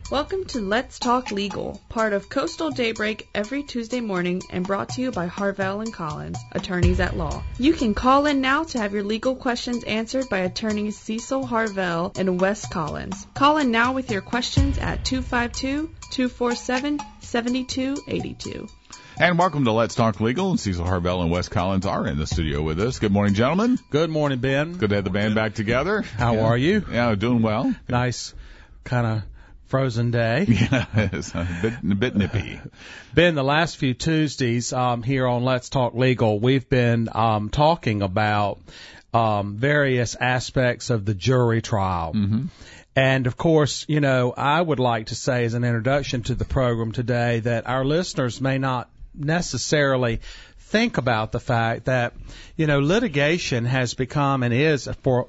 Welcome to Let's Talk Legal, part of Coastal Daybreak every Tuesday morning and brought to you by Harvell and Collins, attorneys at law. You can call in now to have your legal questions answered by attorneys Cecil Harvell and Wes Collins. Call in now with your questions at 252-247-7282. And welcome to Let's Talk Legal. Cecil Harvell and Wes Collins are in the studio with us. Good morning, gentlemen. Good morning, Ben. Good to have the band back together. How are you? Yeah, doing well. Nice kind of frozen day. Yeah, it's a bit nippy. Ben, the last few Tuesdays here on Let's Talk Legal, we've been talking about various aspects of the jury trial. Mm-hmm. And, of course, you know, I would like to say as an introduction to the program today that our listeners may not necessarily think about the fact that, you know, litigation has become and has for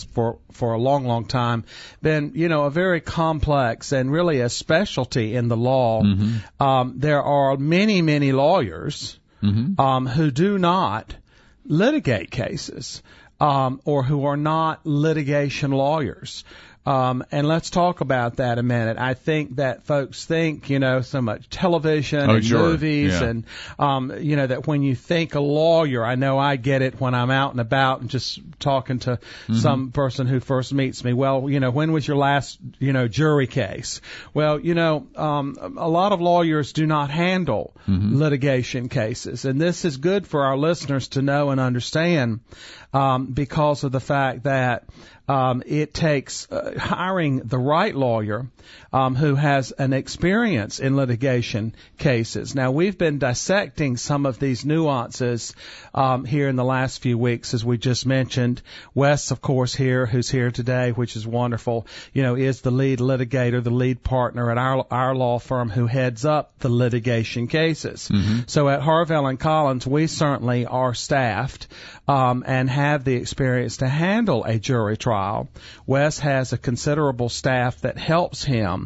a long, long time been, you know, a very complex and really a specialty in the law. Mm-hmm. There are many, many lawyers who do not litigate cases or who are not litigation lawyers. And let's talk about that a minute. I think that folks think, you know, so much television and movies and, you know, that when you think a lawyer, I know I get it when I'm out and about and just talking to some person who first meets me. Well, you know, when was your last, you know, jury case? Well, you know, a lot of lawyers do not handle litigation cases. And this is good for our listeners to know and understand, because of the fact that it takes hiring the right lawyer who has an experience in litigation cases. Now, we've been dissecting some of these nuances here in the last few weeks, as we just mentioned. Wes, of course, who's here today, which is wonderful, you know, is the lead litigator, the lead partner at our law firm who heads up the litigation cases. So at Harvell and Collins, we certainly are staffed and have the experience to handle a jury trial. Wes has a considerable staff that helps him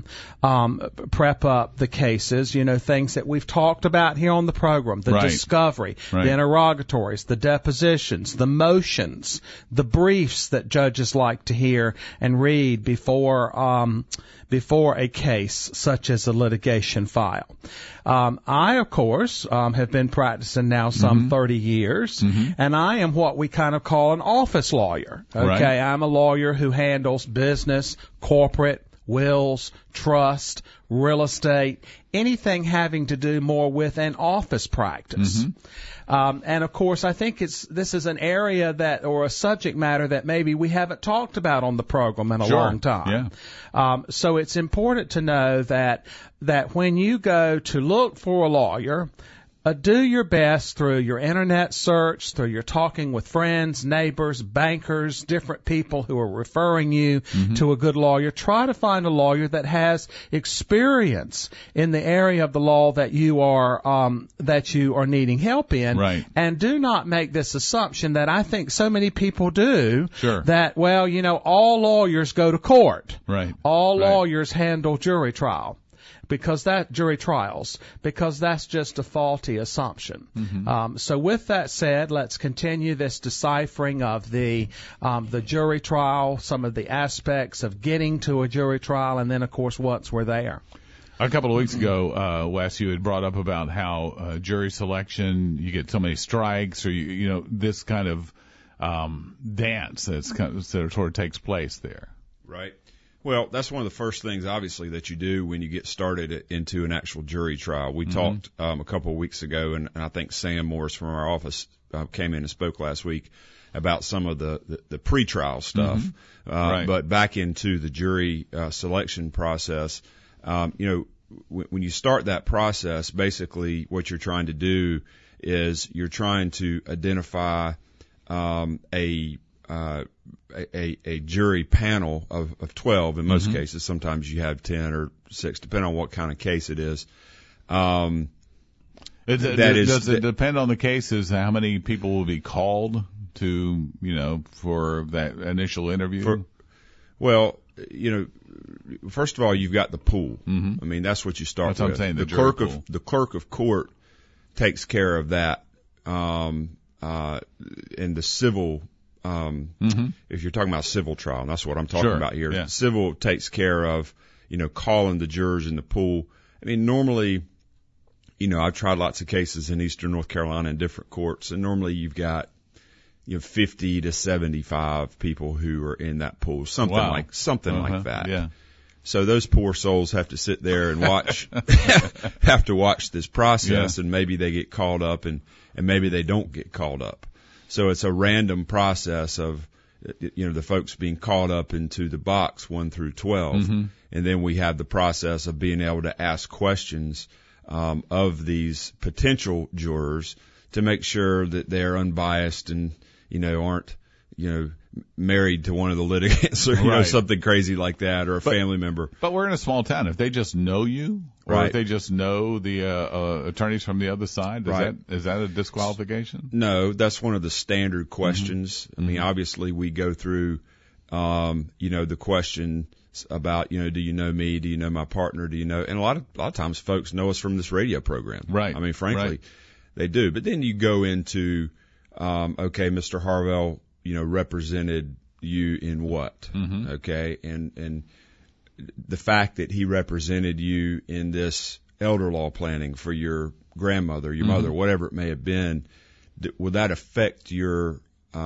prep up the cases, you know, things that we've talked about here on the program, the discovery, the interrogatories, the depositions, the motions, the briefs that judges like to hear and read before a case such as a litigation file. I, of course, have been practicing now some 30 years, and I am what we kind of call an office lawyer. Okay, I'm a lawyer who handles business, corporate, wills, trust, real estate, anything having to do more with an office practice. And of course, I think this is an area or a subject matter that maybe we haven't talked about on the program in a long time. So it's important to know that when you go to look for a lawyer, do your best through your internet search, through your talking with friends, neighbors, bankers, different people who are referring you to a good lawyer. Try to find a lawyer that has experience in the area of the law that you are needing help in. And do not make this assumption that I think so many people do that, well, you know, all lawyers go to court. All lawyers handle jury trials, because that's just a faulty assumption. So with that said, let's continue this deciphering of the jury trial, some of the aspects of getting to a jury trial, and then, of course, once we're there. A couple of weeks ago, Wes, you had brought up about how jury selection, you get so many strikes, or you know, this kind of dance that sort of takes place there. Right. Well, that's one of the first things, obviously, that you do when you get started into an actual jury trial. We talked a couple of weeks ago, and I think Sam Morris from our office came in and spoke last week about some of the pretrial stuff. But back into the jury selection process, you know, when you start that process, basically what you're trying to do is you're trying to identify a jury panel of 12 in most cases. Sometimes you have 10 or 6, depending on what kind of case it is. Does it depend on the cases how many people will be called to, you know, for that initial interview? Well, you know, first of all, you've got the pool. I mean, that's what you start with. That's what I'm saying, the clerk of court takes care of that in the civil. If you're talking about civil trial, and that's what I'm talking about here. Civil takes care of calling the jurors in the pool. I mean, normally, I've tried lots of cases in Eastern North Carolina in different courts, and normally you've got 50 to 75 people who are in that pool, something like that. Yeah. So those poor souls have to sit there and watch, have to watch this process, and maybe they get called up and maybe they don't get called up. So it's a random process of, the folks being called up into the box 1 through 12. Mm-hmm. And then we have the process of being able to ask questions, of these potential jurors to make sure that they're unbiased and, aren't, married to one of the litigants or something crazy like that, or a family member. But we're in a small town. If they just know you, or Right. if they just know the attorneys from the other side, Right. is that a disqualification? No, that's one of the standard questions. Mm-hmm. I mean, obviously we go through, the question about, do you know me? Do you know my partner? Do you know? And a lot of times folks know us from this radio program. Right. I mean, frankly, Right. they do. But then you go into, okay, Mr. Harvell, represented you in what? Mm-hmm. Okay. And the fact that he represented you in this elder law planning for your grandmother, your mother, whatever it may have been, would that affect your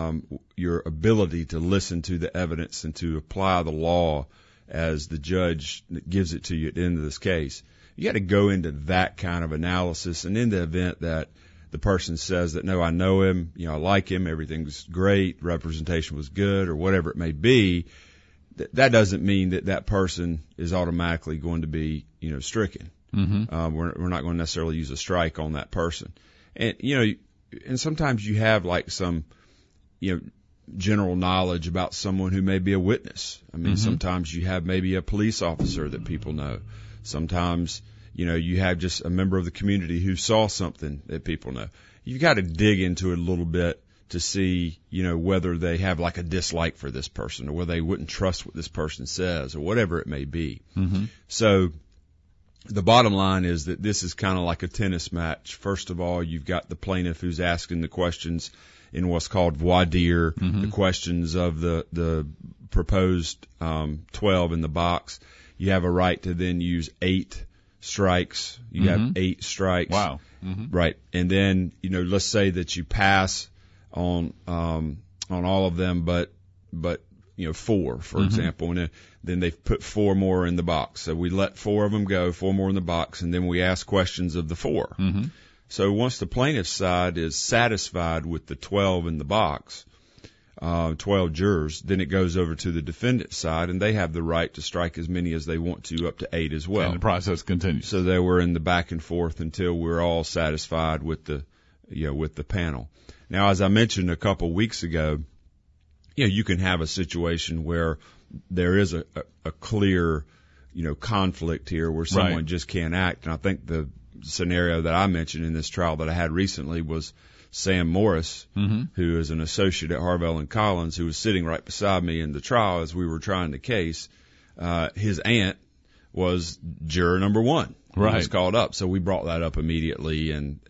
ability to listen to the evidence and to apply the law as the judge gives it to you at the end of this case? You got to go into that kind of analysis. And in the event that the person says that, no, I know him, I like him, everything's great, representation was good, or whatever it may be, that doesn't mean that person is automatically going to be, stricken. Mm-hmm. We're not going to necessarily use a strike on that person. And, and sometimes you have like some, general knowledge about someone who may be a witness. I mean, sometimes you have maybe a police officer that people know. Sometimes, you have just a member of the community who saw something that people know. You've got to dig into it a little bit to see, whether they have like a dislike for this person, or whether they wouldn't trust what this person says, or whatever it may be. Mm-hmm. So the bottom line is that this is kind of like a tennis match. First of all, you've got the plaintiff who's asking the questions in what's called voir dire, the questions of the proposed 12 in the box. You have a right to then use 8 strikes. You have 8 strikes. Wow. Mm-hmm. Right. And then, let's say that you pass on all of them, but 4, for example, and then they've put 4 more in the box. So we let 4 of them go, 4 more in the box, and then we ask questions of the 4. Mm-hmm. So once the plaintiff's side is satisfied with the 12 in the box, 12 jurors, then it goes over to the defendant's side, and they have the right to strike as many as they want to, up to 8 as well. And the process continues. So they were in the back and forth until we're all satisfied with the panel. Now, as I mentioned a couple weeks ago, you can have a situation where there is a clear, conflict here where someone just can't act. And I think the scenario that I mentioned in this trial that I had recently was Sam Morris, who is an associate at Harvell and Collins, who was sitting right beside me in the trial as we were trying the case. His aunt was juror number 1. Right. He was called up. So we brought that up immediately, and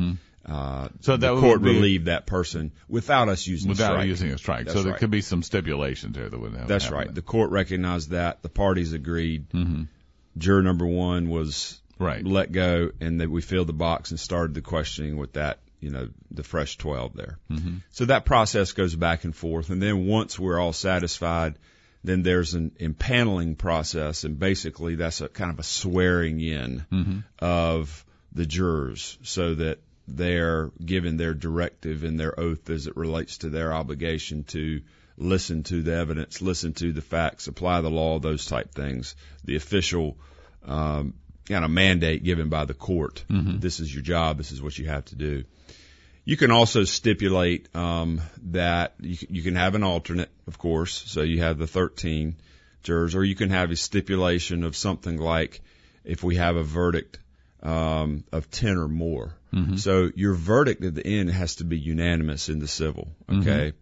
So the that court would be, relieved that person without us using a strike. using a strike. That's So there right. could be some stipulations there that would have That's happened. right. The court recognized that. The parties agreed. Mm-hmm. Juror number 1 was Right. let go, and that we filled the box and started the questioning with that, the fresh 12 there. Mm-hmm. So that process goes back and forth, and then once we're all satisfied, then there's an impaneling process, and basically that's a kind of a swearing in of the jurors so that they're given their directive and their oath as it relates to their obligation to listen to the evidence, listen to the facts, apply the law, those type things. The official kind of mandate given by the court. This is your job. This is what you have to do. You can also stipulate that you can have an alternate, of course. So you have the 13 jurors, or you can have a stipulation of something like if we have a verdict of 10 or more. So your verdict at the end has to be unanimous in the civil. Okay.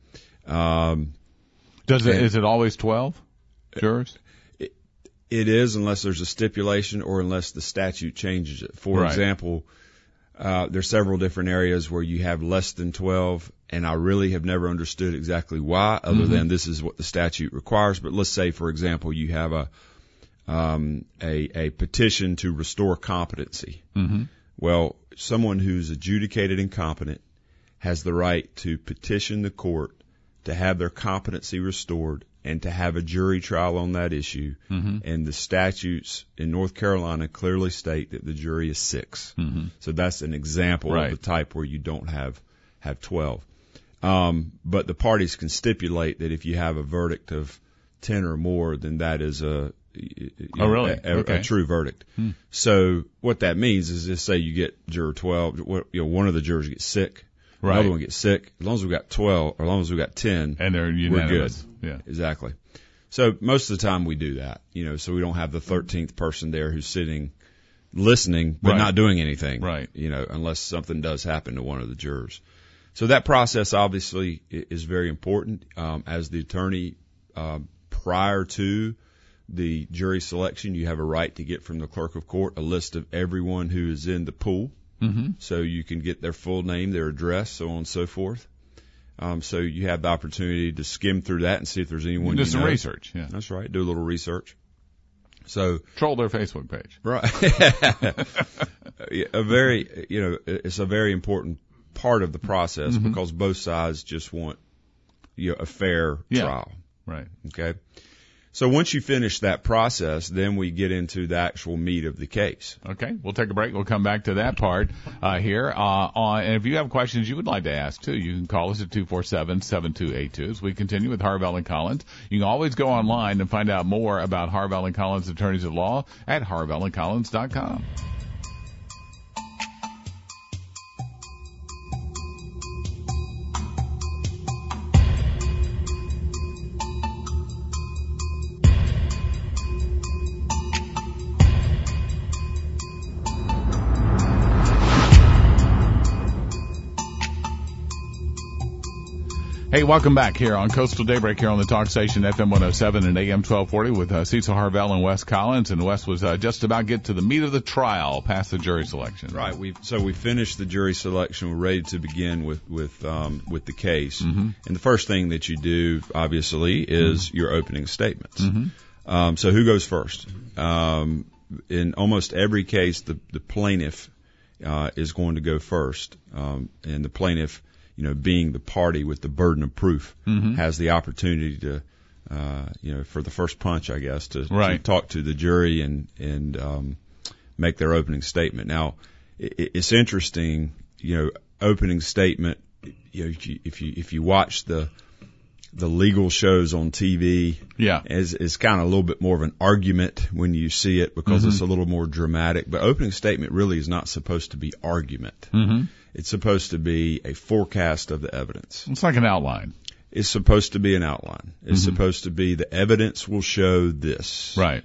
Is it always 12 jurors? It is, unless there's a stipulation or unless the statute changes it. For example, there's several different areas where you have less than 12, and I really have never understood exactly why, other than this is what the statute requires. But let's say, for example, you have a petition to restore competency. Mm-hmm. Well, someone who's adjudicated incompetent has the right to petition the court to have their competency restored and to have a jury trial on that issue. Mm-hmm. And the statutes in North Carolina clearly state that the jury is 6. Mm-hmm. So that's an example Right. of the type where you don't have 12. But the parties can stipulate that if you have a verdict of 10 or more, then that is really? Okay. a true verdict. So what that means is, just say you get juror 12, one of the jurors gets sick, Right. another one gets sick. As long as we got 12, or as long as we got 10, And they're we're good. unanimous. Yeah. Exactly. So most of the time we do that, so we don't have the 13th person there who's sitting listening but Right. not doing anything, Right. Unless something does happen to one of the jurors. So that process obviously is very important. As the attorney, prior to the jury selection, you have a right to get from the clerk of court a list of everyone who is in the pool. Mm-hmm. So you can get their full name, their address, so on and so forth. So you have the opportunity to skim through that and see if there's anyone Do you some know. research. Yeah. That's right. Do a little research. So Troll their Facebook page. right, it's a very important part of the process Mm-hmm. because both sides just want a fair Yeah. trial. Right. Okay. So once you finish that process, then we get into the actual meat of the case. Okay, we'll take a break. We'll come back to that part here. And if you have questions you would like to ask, too, you can call us at 247-7282 as we continue with Harvell and Collins. You can always go online and find out more about Harvell and Collins Attorneys at Law at harvellandcollins.com. Hey, welcome back here on Coastal Daybreak here on the Talk Station FM 107 and AM 1240 with Cecil Harvell and Wes Collins. And Wes was just about get to the meat of the trial, past the jury selection. Right. We finished the jury selection. We're ready to begin with the case. Mm-hmm. And the first thing that you do, obviously, is your opening statements. Mm-hmm. So who goes first? In almost every case, the plaintiff is going to go first, and the plaintiff, being the party with the burden of proof, Mm-hmm. has the opportunity to, for the first punch, I guess, to talk to the jury and make their opening statement. Now, it's interesting, opening statement. If you watch the legal shows on TV, Yeah. is kind of a little bit more of an argument when you see it because Mm-hmm. it's a little more dramatic. But opening statement really is not supposed to be argument. Mm-hmm. It's supposed to be a forecast of the evidence. It's like an outline. It's supposed to be an outline. It's Mm-hmm. supposed to be the evidence will show this. Right.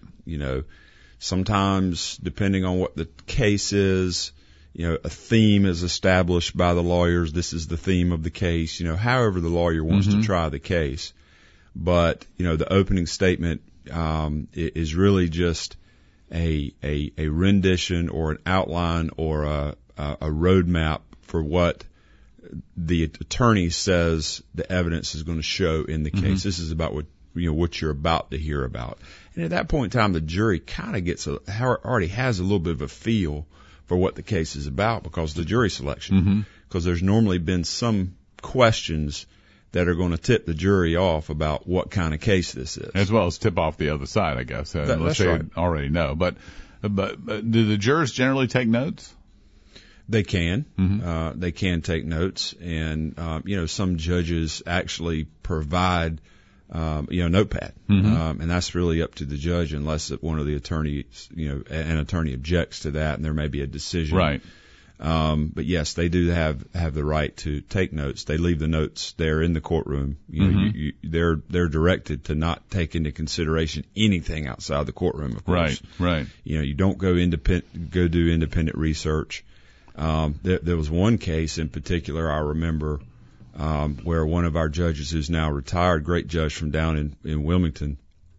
Sometimes depending on what the case is, a theme is established by the lawyers. This is the theme of the case, however the lawyer wants Mm-hmm. to try the case. But, the opening statement, is really just a rendition or an outline or a roadmap for what the attorney says the evidence is going to show in the case. Mm-hmm. This is about what you're about to hear about. And at that point in time, the jury kind of already has a little bit of a feel for what the case is about because of the jury selection. Mm-hmm. Because there's normally been some questions that are going to tip the jury off about what kind of case this is. As well as tip off the other side, I guess, unless that's they right. already know. But do the jurors generally take notes? They can. Mm-hmm. They can take notes, and some judges actually provide notepad, Mm-hmm. and that's really up to the judge, unless one of the attorneys, an attorney objects to that, and there may be a decision. Right. But yes, they do have the right to take notes. They leave the notes there in the courtroom. Mm-hmm. They're directed to not take into consideration anything outside the courtroom. Of course, Right. you don't go do independent research. There was one case in particular I remember where one of our judges, who's now retired, great judge from down in Wilmington,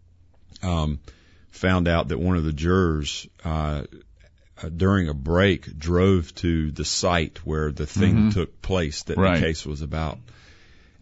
found out that one of the jurors during a break drove to the site where the thing Mm-hmm. took place that Right. the case was about,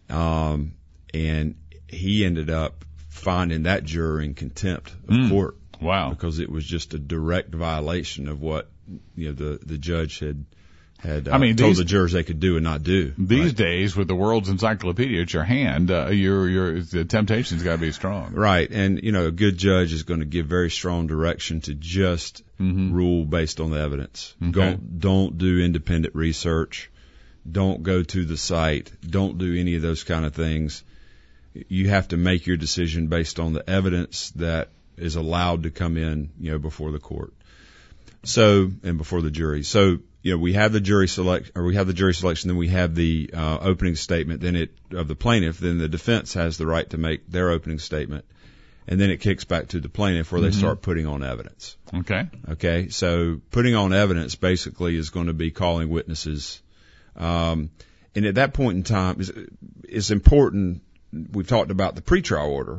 and he ended up finding that juror in contempt of court Wow. Because it was just a direct violation of what, the judge had told the jurors they could do and not do. These days, with the world's encyclopedia at your hand, the temptation's got to be strong. Right. And, a good judge is going to give very strong direction to just rule based on the evidence. Okay. Don't do independent research. Don't go to the site. Don't do any of those kind of things. You have to make your decision based on the evidence that is allowed to come in, before the court. And before the jury. So, we have the jury selection, then we have the opening statement, of the plaintiff, then the defense has the right to make their opening statement, and then it kicks back to the plaintiff where they start putting on evidence. Okay. So putting on evidence basically is going to be calling witnesses, and at that point in time, it's important. We've talked about the pretrial order.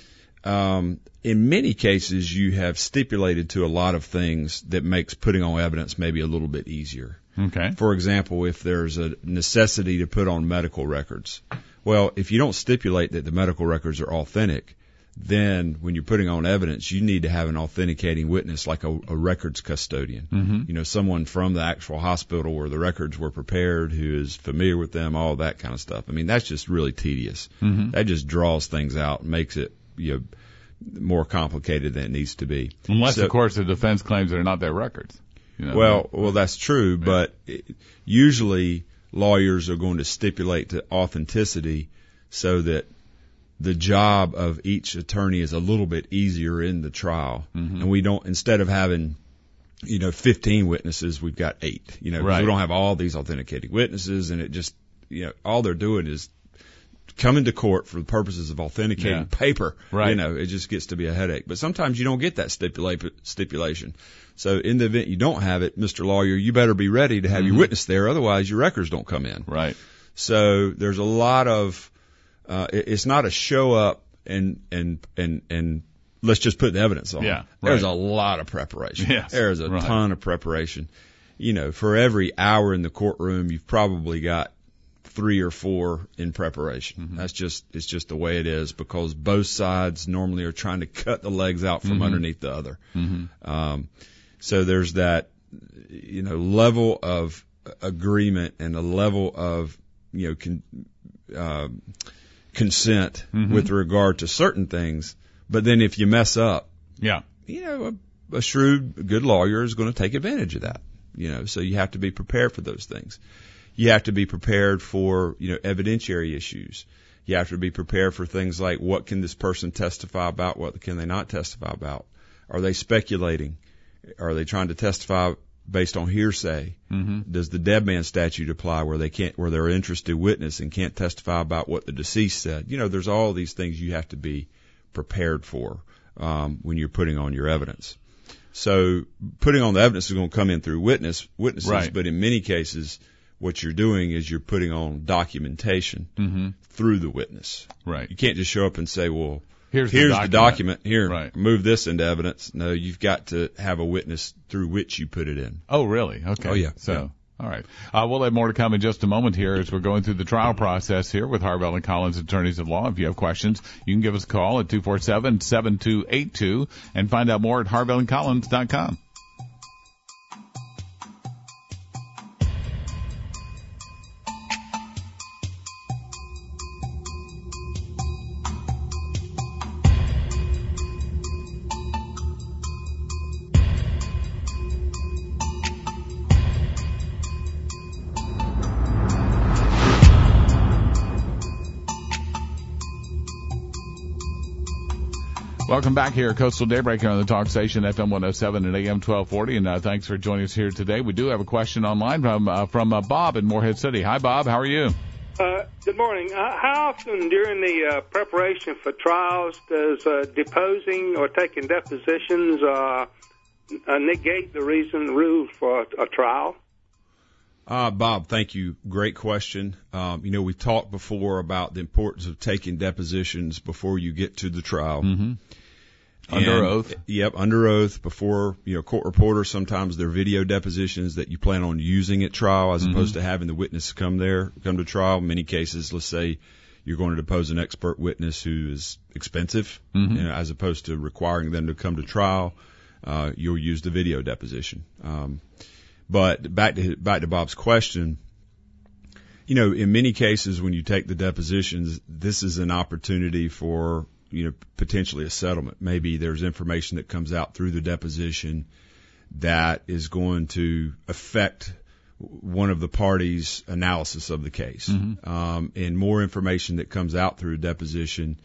In many cases, you have stipulated to a lot of things that makes putting on evidence maybe a little bit easier. Okay. For example, if there's a necessity to put on medical records. Well, if you don't stipulate that the medical records are authentic, then when you're putting on evidence, you need to have an authenticating witness like a records custodian. Someone from the actual hospital where the records were prepared who is familiar with them, all that kind of stuff. I mean, that's just really tedious. That just draws things out and makes it, more complicated than it needs to be. Unless, of course, the defense claims they're not their records. Well, that's true, but usually lawyers are going to stipulate to authenticity so that the job of each attorney is a little bit easier in the trial. And we don't, instead of having, 15 witnesses, we've got 8. We don't have all these authenticating witnesses, and it just, all they're doing is coming to court for the purposes of authenticating paper. Right. It just gets to be a headache. But sometimes you don't get that stipulation. So in the event you don't have it, Mr. Lawyer, you better be ready to have your witness there. Otherwise, your records don't come in. Right. So there's a lot of, it's not a show up and let's just put the evidence on. Yeah. Right. There's a lot of preparation. Yes. There's a ton of preparation. For every hour in the courtroom, you've probably got 3 or 4 in preparation. It's just the way it is because both sides normally are trying to cut the legs out from underneath the other. So there's that, level of agreement and a level of, consent with regard to certain things. But then if you mess up, a shrewd, good lawyer is going to take advantage of that. So you have to be prepared for those things. You have to be prepared for, evidentiary issues. You have to be prepared for things like what can this person testify about, what can they not testify about? Are they speculating? Are they trying to testify based on hearsay? Does the dead man statute apply where they're an interested witness and can't testify about what the deceased said? There's all these things you have to be prepared for when you're putting on your evidence. So putting on the evidence is going to come in through witnesses, right. But in many cases, what you're doing is you're putting on documentation through the witness. Right. You can't just show up and say, well, here's the document. Here, right. Move this into evidence. No, you've got to have a witness through which you put it in. Oh, really? Okay. Oh, yeah. So, yeah. All right. We'll have more to come in just a moment here as we're going through the trial process here with Harvell and Collins Attorneys at Law. If you have questions, you can give us a call at 247-7282 and find out more at harvellandcollins.com. Welcome back here at Coastal Daybreak on the Talk Station, FM 107 and AM 1240. And thanks for joining us here today. We do have a question online from Bob in Morehead City. Hi, Bob. How are you? Good morning. How often during the preparation for trials does deposing or taking depositions negate the reason rules for a trial? Bob, thank you. Great question. We've talked before about the importance of taking depositions before you get to the trial. Mm-hmm. Under oath. Yep, under oath before, court reporter. Sometimes they're video depositions that you plan on using at trial as opposed to having the witness come to trial. In many cases, let's say, you're going to depose an expert witness who is expensive, as opposed to requiring them to come to trial, you'll use the video deposition. But back to Bob's question, in many cases when you take the depositions, this is an opportunity for, potentially a settlement. Maybe there's information that comes out through the deposition that is going to affect one of the parties' analysis of the case. And more information that comes out through a deposition,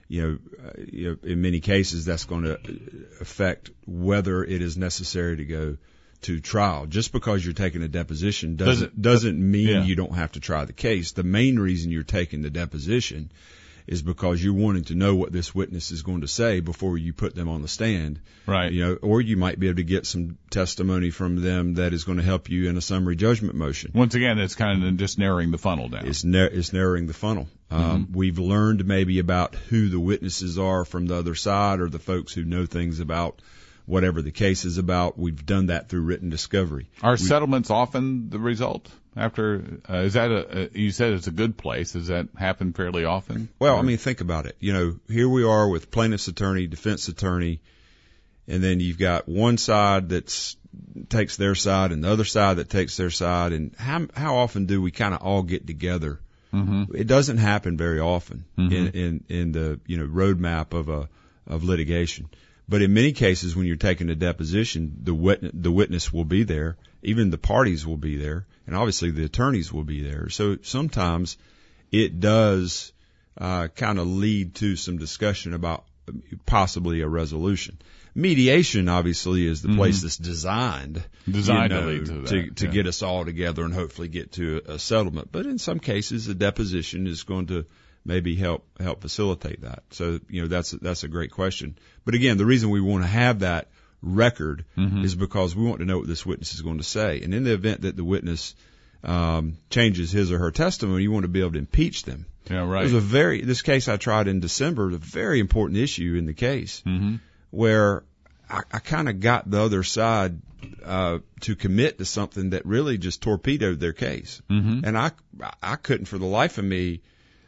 in many cases that's going to affect whether it is necessary to go to trial. Just because you're taking a deposition doesn't mean you don't have to try the case. The main reason you're taking the deposition is because you're wanting to know what this witness is going to say before you put them on the stand. Right. Or you might be able to get some testimony from them that is going to help you in a summary judgment motion. Once again, it's kind of just narrowing the funnel down. It's narrowing the funnel. We've learned maybe about who the witnesses are from the other side, or the folks who know things about whatever the case is about. We've done that through written discovery. Are settlements often the result? After is that you said it's a good place? Does that happen fairly often? Well, think about it. Here we are with plaintiff's attorney, defense attorney, and then you've got one side that takes their side and the other side that takes their side. And how often do we kind of all get together? It doesn't happen very often in the roadmap of litigation. But in many cases, when you're taking a deposition, the witness will be there, even the parties will be there, and obviously the attorneys will be there. So sometimes it does kind of lead to some discussion about possibly a resolution. Mediation obviously is the place that's designed to lead to that, to get us all together and hopefully get to a settlement. But in some cases, a deposition is going to maybe help facilitate that. So, that's a great question. But again, the reason we want to have that record is because we want to know what this witness is going to say. And in the event that the witness changes his or her testimony, you want to be able to impeach them. Yeah, right. This case I tried in December, a very important issue in the case, where I kind of got the other side to commit to something that really just torpedoed their case. And I couldn't for the life of me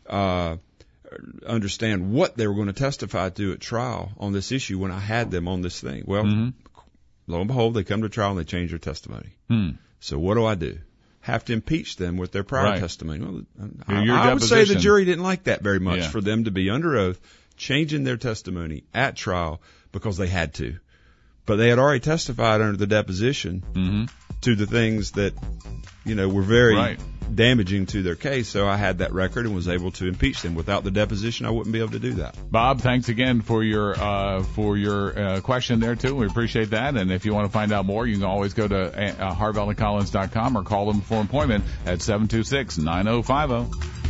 understand what they were going to testify to at trial on this issue when I had them on this thing. Well, lo and behold, they come to trial and they change their testimony. So what do? Have to impeach them with their prior testimony. Well, I would say the jury didn't like that very much for them to be under oath, changing their testimony at trial because they had to. But they had already testified under the deposition to the things that, were very damaging to their case. So I had that record and was able to impeach them. Without the deposition, I wouldn't be able to do that. Bob, thanks again for your question there too. We appreciate that. And if you want to find out more, you can always go to harvelandcollins.com or call them for appointment at 726-9050.